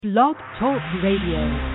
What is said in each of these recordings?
Blog Talk Radio.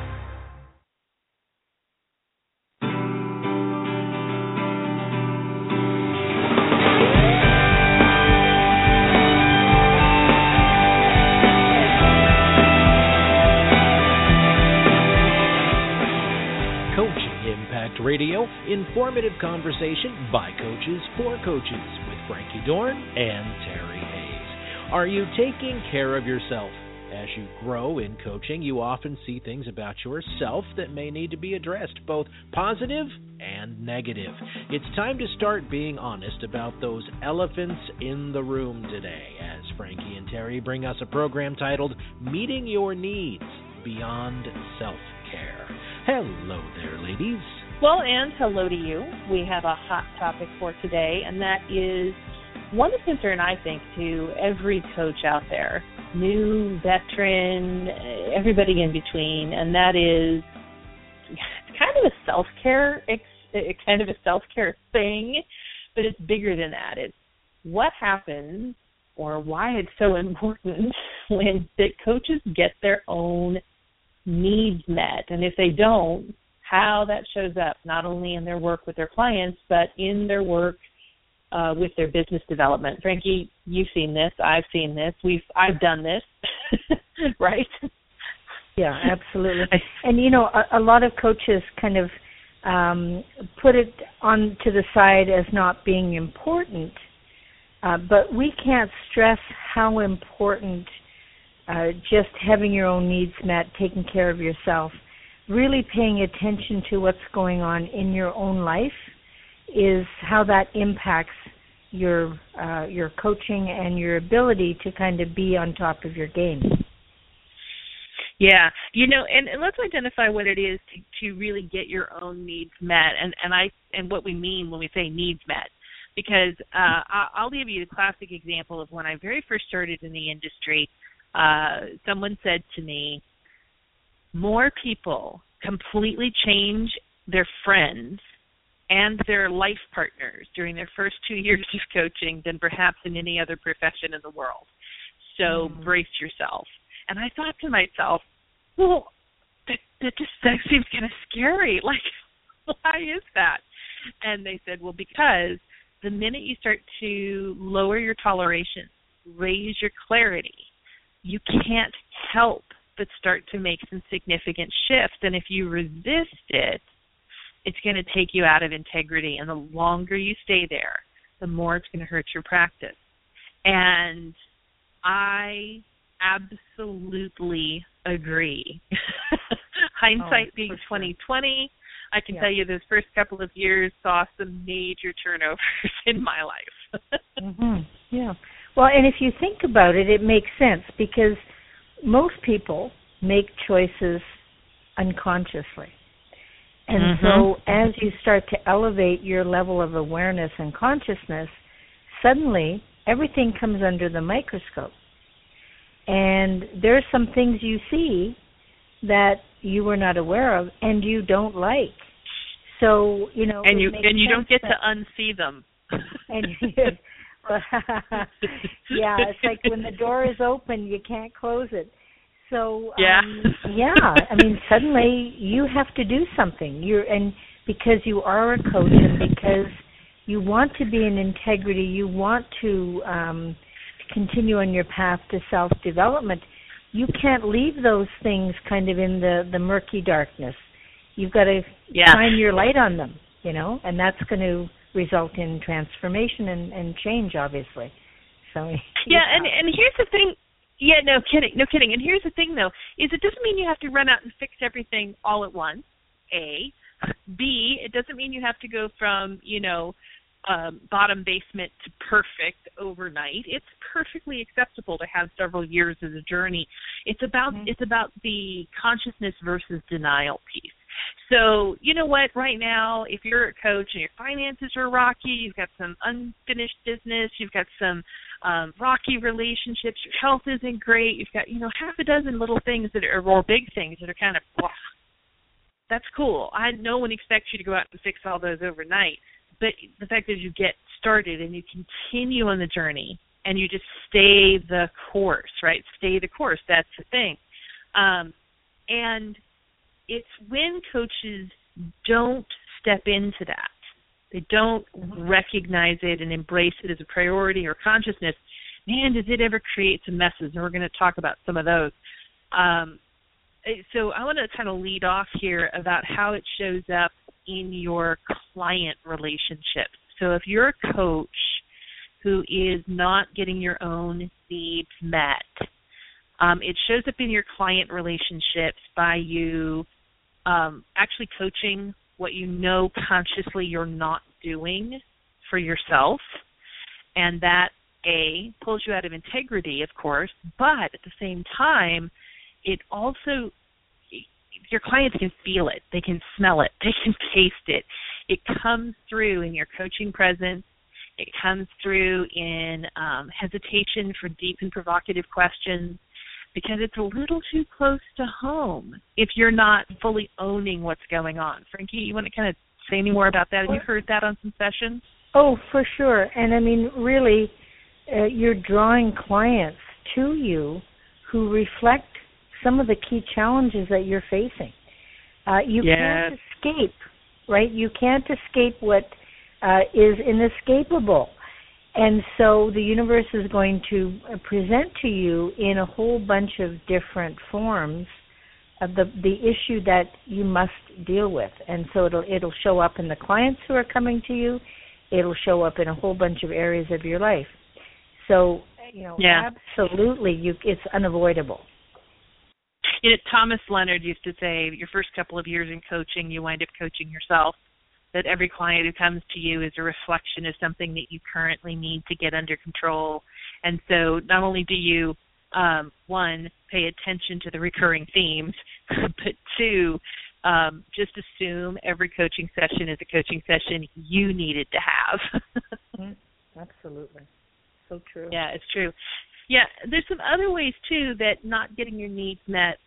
Radio, informative conversation by coaches for coaches with Frankie Dorn and Terry Hayes. Are you taking care of yourself? As you grow in coaching, you often see things about yourself that may need to be addressed, both positive and negative. It's time to start being honest about those elephants in the room today, as Frankie and Terry bring us a program titled Meeting Your Needs Beyond Self-Care. Hello there, ladies. Well, and hello to you. We have a hot topic for today, and that is one of concern, I think, to every coach out there, new, veteran, everybody in between, and that is kind of a self-care, thing, but it's bigger than that. It's what happens or why it's so important when the coaches get their own needs met, and if they don't, how that shows up, not only in their work with their clients, but in their work with their business development. Frankie, you've seen this. I've seen this. I've done this, right? Yeah, absolutely. And, you know, a lot of coaches kind of put it on to the side as not being important, but we can't stress how important just having your own needs met, taking care of yourself, really paying attention to what's going on in your own life is how that impacts your coaching and your ability to kind of be on top of your game. Yeah, you know, and let's identify what it is to really get your own needs met, and what we mean when we say needs met. Because I'll give you a classic example of when I very first started in the industry. Someone said to me, more people completely change their friends and their life partners during their first 2 years of coaching than perhaps in any other profession in the world. So brace yourself. And I thought to myself, well, that seems kind of scary. Like, why is that? And they said, well, because the minute you start to lower your toleration, raise your clarity, you can't help but start to make some significant shifts. And if you resist it, it's going to take you out of integrity. And the longer you stay there, the more it's going to hurt your practice. And I absolutely agree. Hindsight being 2020, I can tell you those first couple of years saw some major turnovers in my life. Yeah. Well, and if you think about it, it makes sense because most people make choices unconsciously. And so as you start to elevate your level of awareness and consciousness, suddenly everything comes under the microscope. And there's some things you see that you were not aware of and you don't like. So, you know, and you don't get to unsee them. Yeah, it's like when the door is open, you can't close it. So, I mean, suddenly you have to do something. And because you are a coach and because you want to be in integrity, you want to continue on your path to self-development, you can't leave those things kind of in the murky darkness. You've got to shine your light on them, you know, and that's going to result in transformation and change, obviously. So and here's the thing. Yeah, no kidding. And here's the thing, though, is it doesn't mean you have to run out and fix everything all at once, A. B, it doesn't mean you have to go from, bottom basement to perfect overnight. It's perfectly acceptable to have several years as a journey. It's about the consciousness versus denial piece. So, you know what, right now, if you're a coach and your finances are rocky, you've got some unfinished business, you've got some rocky relationships, your health isn't great, you've got, half a dozen little things or big things that are kind of, that's cool. No one expects you to go out and fix all those overnight. But the fact is you get started and you continue on the journey and you just stay the course, right? Stay the course. That's the thing. And it's when coaches don't step into that, they don't recognize it and embrace it as a priority or consciousness, man, does it ever create some messes? And we're going to talk about some of those. So I want to kind of lead off here about how it shows up in your client relationships. So if you're a coach who is not getting your own needs met, it shows up in your client relationships by you actually coaching what you know consciously you're not doing for yourself. And that, A, pulls you out of integrity, of course, but at the same time, it also, your clients can feel it. They can smell it. They can taste it. It comes through in your coaching presence. It comes through in hesitation for deep and provocative questions, because it's a little too close to home if you're not fully owning what's going on. Frankie, you want to kind of say any more about that? Have you heard that on some sessions? Oh, for sure. And I mean, really, you're drawing clients to you who reflect some of the key challenges that you're facing. You can't escape, right? You can't escape what is inescapable. And so the universe is going to present to you in a whole bunch of different forms of the issue that you must deal with. And so it'll show up in the clients who are coming to you. It'll show up in a whole bunch of areas of your life. So, absolutely, it's unavoidable. Thomas Leonard used to say, your first couple of years in coaching, you wind up coaching yourself. That every client who comes to you is a reflection of something that you currently need to get under control. And so not only do you, one, pay attention to the recurring themes, but two, just assume every coaching session is a coaching session you needed to have. Absolutely. So true. Yeah, it's true. Yeah, there's some other ways, too, that not getting your needs met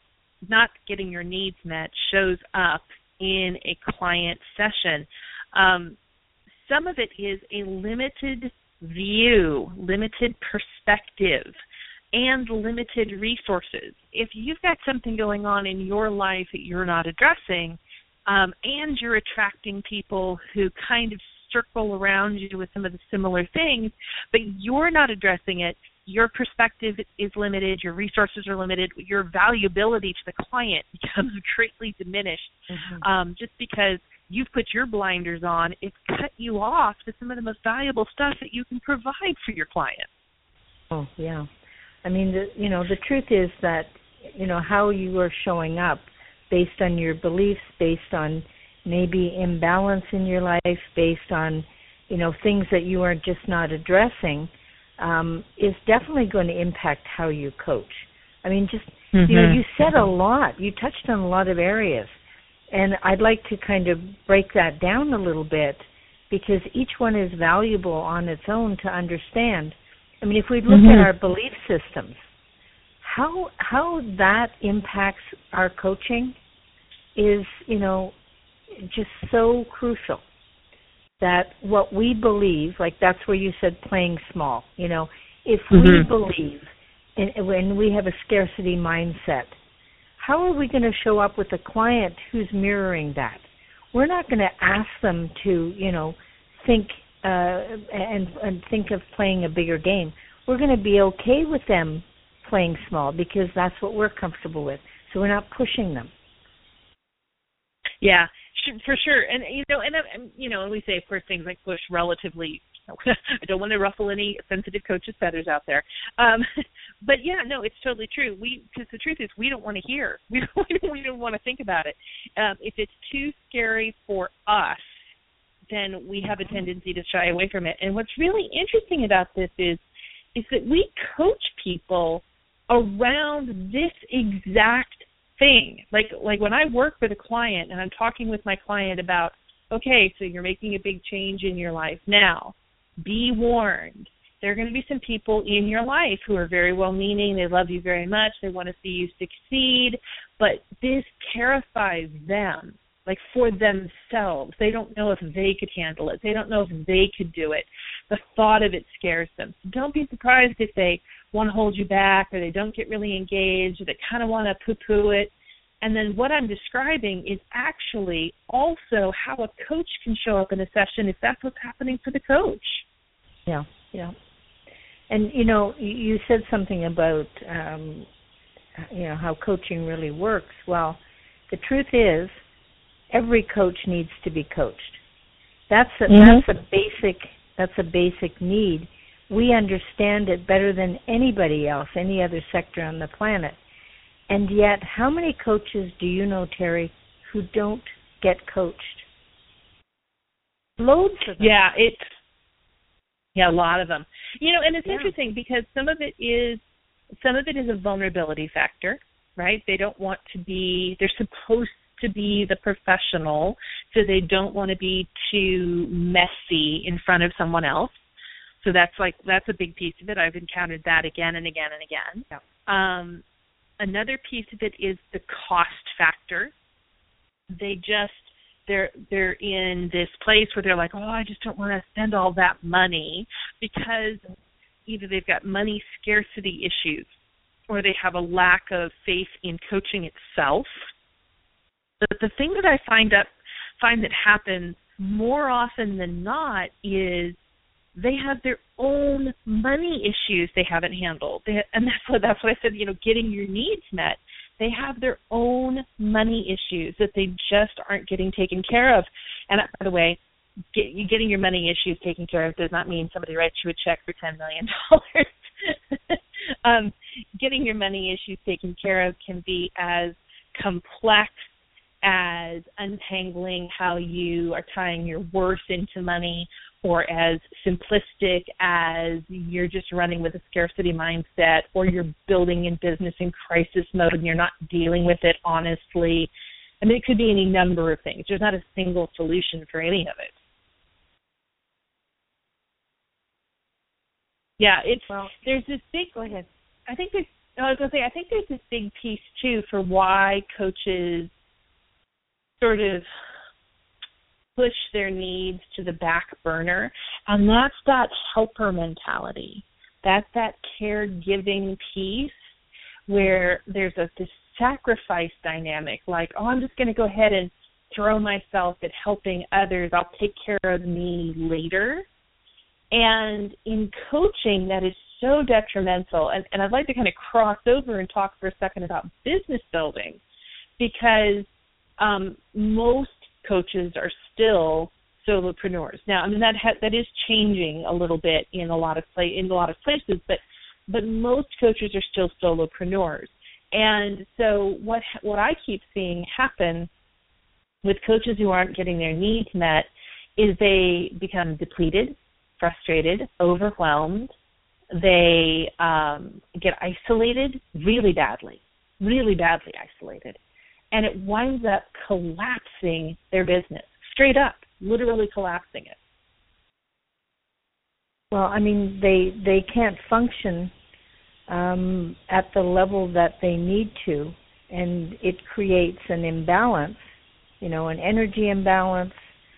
shows up in a client session. Some of it is a limited view, limited perspective, and limited resources. If you've got something going on in your life that you're not addressing, and you're attracting people who kind of circle around you with some of the similar things, but you're not addressing it, your perspective is limited, your resources are limited, your valuability to the client becomes greatly diminished just because you've put your blinders on. It's cut you off to some of the most valuable stuff that you can provide for your client. Oh, yeah. I mean, the truth is that, how you are showing up based on your beliefs, based on maybe imbalance in your life, based on, things that you are just not addressing, is definitely going to impact how you coach. I mean, just, you said a lot. You touched on a lot of areas. And I'd like to kind of break that down a little bit, because each one is valuable on its own to understand. I mean, if we look at our belief systems, how that impacts our coaching is, just so crucial. That what we believe, like that's where you said playing small, if we believe, when we have a scarcity mindset, how are we going to show up with a client who's mirroring that? We're not going to ask them to, think and think of playing a bigger game. We're going to be okay with them playing small because that's what we're comfortable with. So we're not pushing them. Yeah, for sure. And, and we say, of course, things like push relatively, I don't want to ruffle any sensitive coaches' feathers out there. But, yeah, no, it's totally true. Because the truth is we don't want to hear. We don't want to think about it. If it's too scary for us, then we have a tendency to shy away from it. And what's really interesting about this is that we coach people around this exact thing. Like when I work with a client and I'm talking with my client about, okay, so you're making a big change in your life now, be warned. There are going to be some people in your life who are very well-meaning. They love you very much. They want to see you succeed. But this terrifies them, like for themselves. They don't know if they could handle it. They don't know if they could do it. The thought of it scares them. So don't be surprised if they want to hold you back, or they don't get really engaged, or they kind of want to poo-poo it. And then what I'm describing is actually also how a coach can show up in a session if that's what's happening for the coach. Yeah. And, you said something about, how coaching really works. Well, the truth is every coach needs to be coached. That's a basic need. We understand it better than anybody else, any other sector on the planet. And yet, how many coaches do you know, Terry, who don't get coached? Loads of them. Yeah, a lot of them. And it's interesting because some of it is a vulnerability factor, right? They don't want to be, they're supposed to be the professional, so they don't want to be too messy in front of someone else. So that's a big piece of it. I've encountered that again and again and again. Yeah. Another piece of it is the cost factor. They're in this place where they're like, I just don't want to spend all that money, because either they've got money scarcity issues or they have a lack of faith in coaching itself. But the thing that I find that happens more often than not is they have their own money issues they haven't handled. And that's what I said, getting your needs met. They have their own money issues that they just aren't getting taken care of. And by the way, getting your money issues taken care of does not mean somebody writes you a check for $10 million. Getting your money issues taken care of can be as complex as untangling how you are tying your worth into money, or as simplistic as you're just running with a scarcity mindset, or you're building in business in crisis mode and you're not dealing with it honestly. I mean, it could be any number of things. There's not a single solution for any of it. Yeah, there's this big. Go ahead. I think there's this big piece too for why coaches sort of push their needs to the back burner, and that's that helper mentality. That's that caregiving piece where there's this sacrifice dynamic, like, I'm just going to go ahead and throw myself at helping others. I'll take care of me later. And in coaching, that is so detrimental. And I'd like to kind of cross over and talk for a second about business building, because most coaches are still solopreneurs. Now, I mean, that is changing a little bit in a lot of places, but most coaches are still solopreneurs. And so what I keep seeing happen with coaches who aren't getting their needs met is they become depleted, frustrated, overwhelmed. They get isolated really badly isolated. And it winds up collapsing their business, straight up, literally collapsing it. Well, I mean, they can't function at the level that they need to, and it creates an imbalance, an energy imbalance,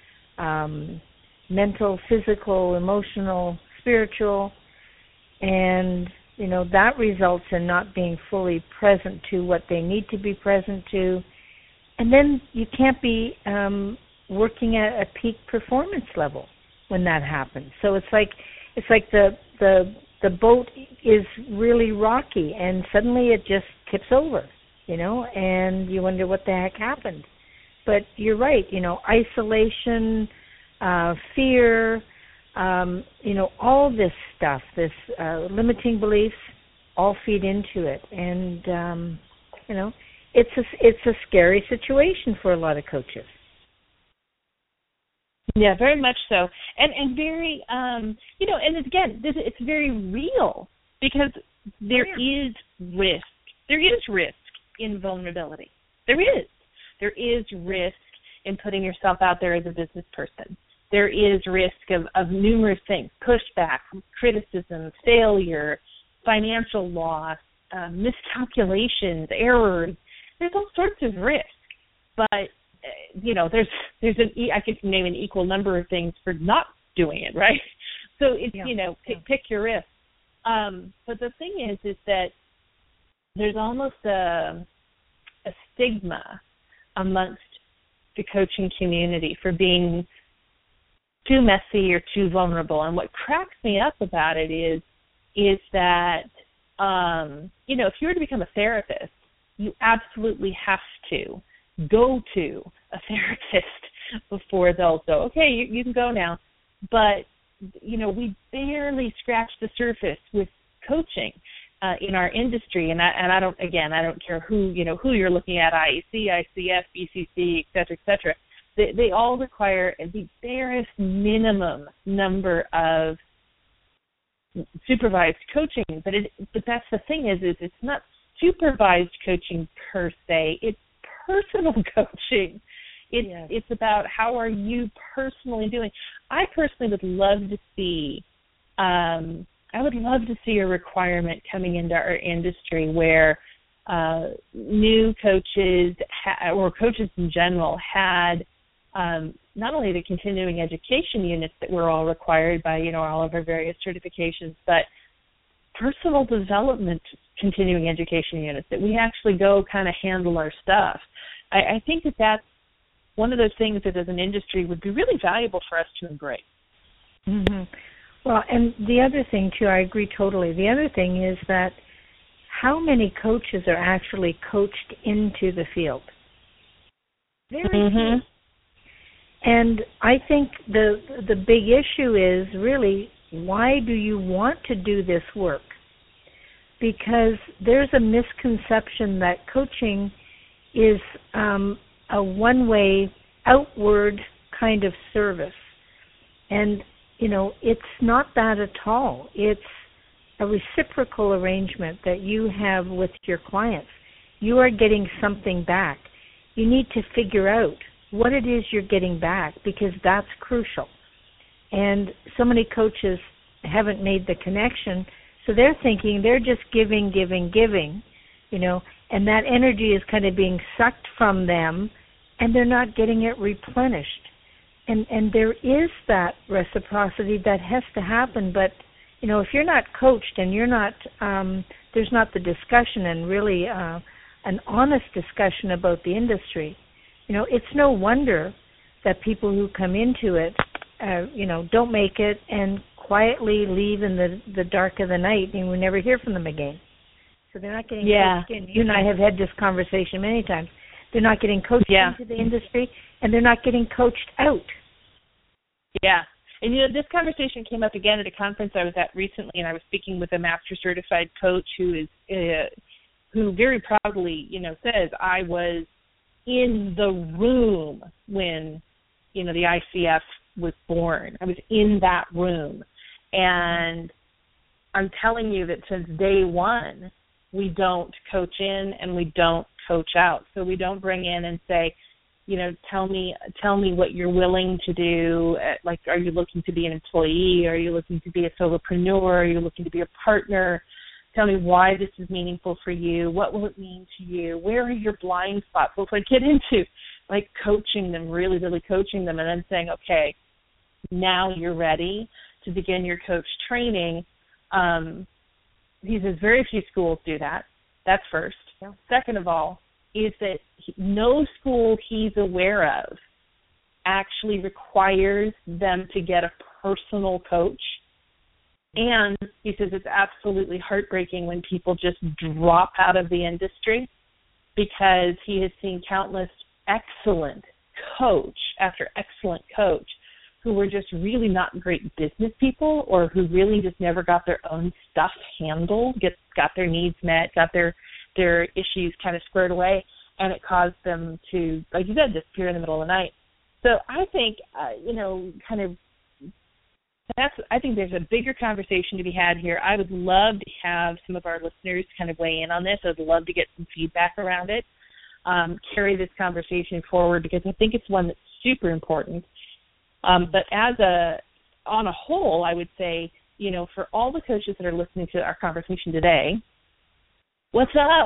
mental, physical, emotional, spiritual, and that results in not being fully present to what they need to be present to. And then you can't be working at a peak performance level when that happens. So it's like the boat is really rocky, and suddenly it just tips over, and you wonder what the heck happened. But you're right, isolation, fear, all this stuff, this limiting beliefs, all feed into it, and it's a scary situation for a lot of coaches. Yeah, very much so, and very, and again, it's very real, because there is risk. There is risk in vulnerability. There is risk in putting yourself out there as a business person. There is risk of numerous things: pushback, criticism, failure, financial loss, miscalculations, errors. There's all sorts of risk, but I could name an equal number of things for not doing it, right? So it's pick your risk. But the thing is that there's almost a stigma amongst the coaching community for being too messy or too vulnerable. And what cracks me up about it is that, if you were to become a therapist, you absolutely have to go to a therapist before they'll go, okay, you can go now. But, we barely scratch the surface with coaching in our industry. And I don't care who you're looking at, IEC, ICF, BCC, et cetera, they all require the barest minimum number of supervised coaching. But that's the thing is it's not supervised coaching per se. It's personal coaching. It's about how are you personally doing. I personally would love to see a requirement coming into our industry where new coaches or coaches in general had not only the continuing education units that we're all required by, all of our various certifications, but personal development continuing education units, that we actually go kind of handle our stuff. I think that's one of those things that as an industry would be really valuable for us to embrace. Mm-hmm. Well, and the other thing, too, I agree totally. The other thing is that how many coaches are actually coached into the field? Very few. And I think the big issue is really, why do you want to do this work? Because there's a misconception that coaching is a one-way, outward kind of service. And, it's not that at all. It's a reciprocal arrangement that you have with your clients. You are getting something back. You need to figure out what it is you're getting back, because that's crucial. And so many coaches haven't made the connection, so they're thinking they're just giving, and that energy is kind of being sucked from them, and they're not getting it replenished. And there is that reciprocity that has to happen, but, if you're not coached and you're not, there's not the discussion and really an honest discussion about the industry, it's no wonder that people who come into it, don't make it and quietly leave in the dark of the night, and we never hear from them again. So they're not getting coached in. You and I have had this conversation many times. They're not getting coached into the industry, and they're not getting coached out. Yeah. And, this conversation came up again at a conference I was at recently, and I was speaking with a master certified coach who very proudly, says, I was in the room when, the ICF was born. I was in that room. And I'm telling you that since day one, we don't coach in and we don't coach out. So we don't bring in and say, tell me what you're willing to do. Like, are you looking to be an employee? Are you looking to be a solopreneur? Are you looking to be a partner? Tell me why this is meaningful for you. What will it mean to you? Where are your blind spots? Well, if I get into, coaching them, really, really coaching them, and then saying, okay, now you're ready to begin your coach training. He says very few schools do that. That's first. Yeah. Second of all, is that no school he's aware of actually requires them to get a personal coach. And he says it's absolutely heartbreaking when people just drop out of the industry, because he has seen countless excellent coach after excellent coach who were just really not great business people, or who really just never got their own stuff handled, got their needs met, got their issues kind of squared away, and it caused them to, like you said, disappear in the middle of the night. So I think, I think there's a bigger conversation to be had here. I would love to have some of our listeners kind of weigh in on this. I would love to get some feedback around it, carry this conversation forward, because I think it's one that's super important. But on a whole, I would say, for all the coaches that are listening to our conversation today, what's up?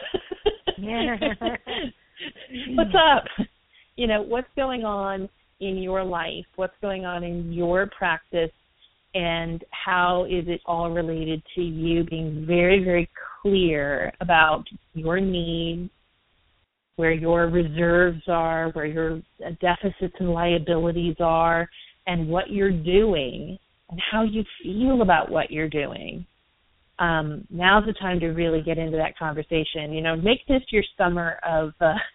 What's up? What's going on in your life? What's going on in your practice? and how is it all related to you being very, very clear about your needs, where your reserves are, where your deficits and liabilities are, and what you're doing and how you feel about what you're doing. Now's the time to really get into that conversation. Make this your summer of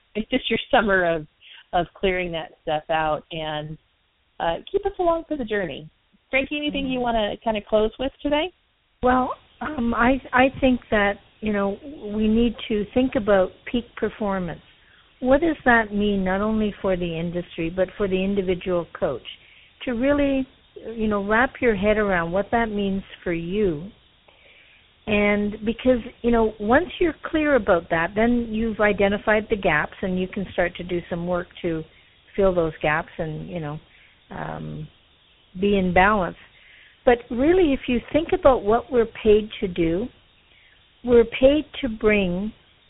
clearing that stuff out, and keep us along for the journey. Frankie, anything you want to kind of close with today? Well, I think that we need to think about peak performance. What does that mean, not only for the industry but for the individual coach? To really, wrap your head around what that means for you. And because, once you're clear about that, then you've identified the gaps and you can start to do some work to fill those gaps and, be in balance. But really, if you think about what we're paid to do, we're paid to bring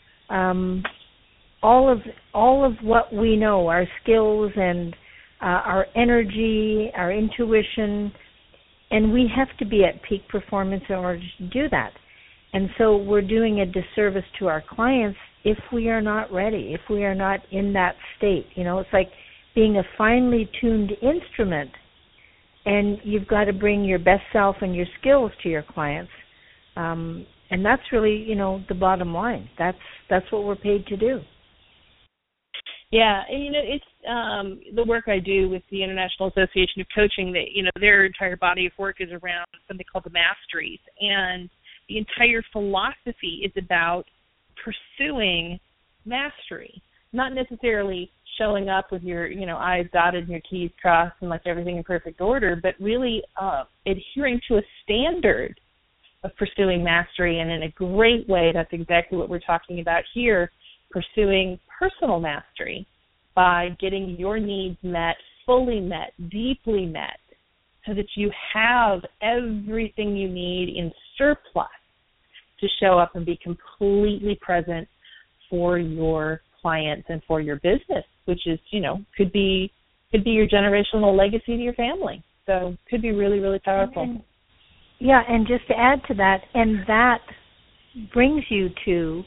all of what we know, our skills and our energy, our intuition, and we have to be at peak performance in order to do that. And so we're doing a disservice to our clients if we are not ready, if we are not in that state. It's like being a finely tuned instrument, and you've got to bring your best self and your skills to your clients. And that's really, the bottom line. That's what we're paid to do. Yeah, and it's the work I do with the International Association of Coaching. That their entire body of work is around something called the masteries, and the entire philosophy is about pursuing mastery, not necessarily showing up with your I's dotted and your T's crossed and like everything in perfect order, but really adhering to a standard of pursuing mastery, and in a great way. That's exactly what we're talking about here. Pursuing personal mastery by getting your needs met, fully met, deeply met, so that you have everything you need in surplus to show up and be completely present for your clients and for your business, which is, could be your generational legacy to your family. So could be really, really powerful. Yeah, and just to add to that, and that brings you to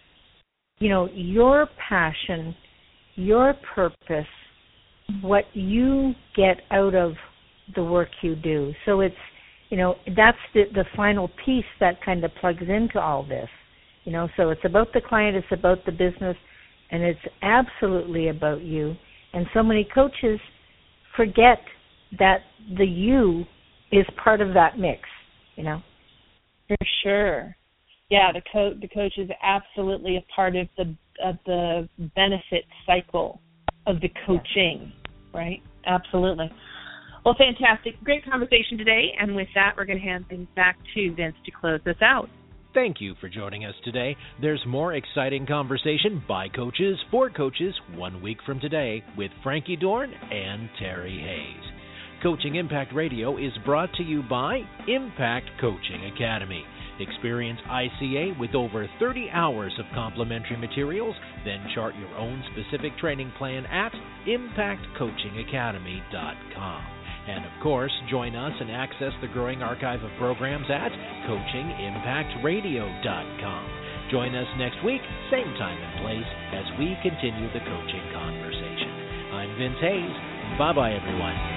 your passion, your purpose, what you get out of the work you do. So it's, that's the final piece that kind of plugs into all this. So it's about the client, it's about the business, and it's absolutely about you. And so many coaches forget that the you is part of that mix, For sure. Yeah, the coach is absolutely a part of the benefit cycle of the coaching, right? Absolutely. Well, fantastic. Great conversation today. And with that, we're going to hand things back to Vince to close this out. Thank you for joining us today. There's more exciting conversation by coaches for coaches 1 week from today with Frankie Dorn and Terry Hayes. Coaching Impact Radio is brought to you by Impact Coaching Academy. Experience ICA with over 30 hours of complimentary materials, then chart your own specific training plan at impactcoachingacademy.com. And of course, join us and access the growing archive of programs at coachingimpactradio.com. Join us next week, same time and place, as we continue the coaching conversation. I'm Vince Hayes. Bye-bye, everyone.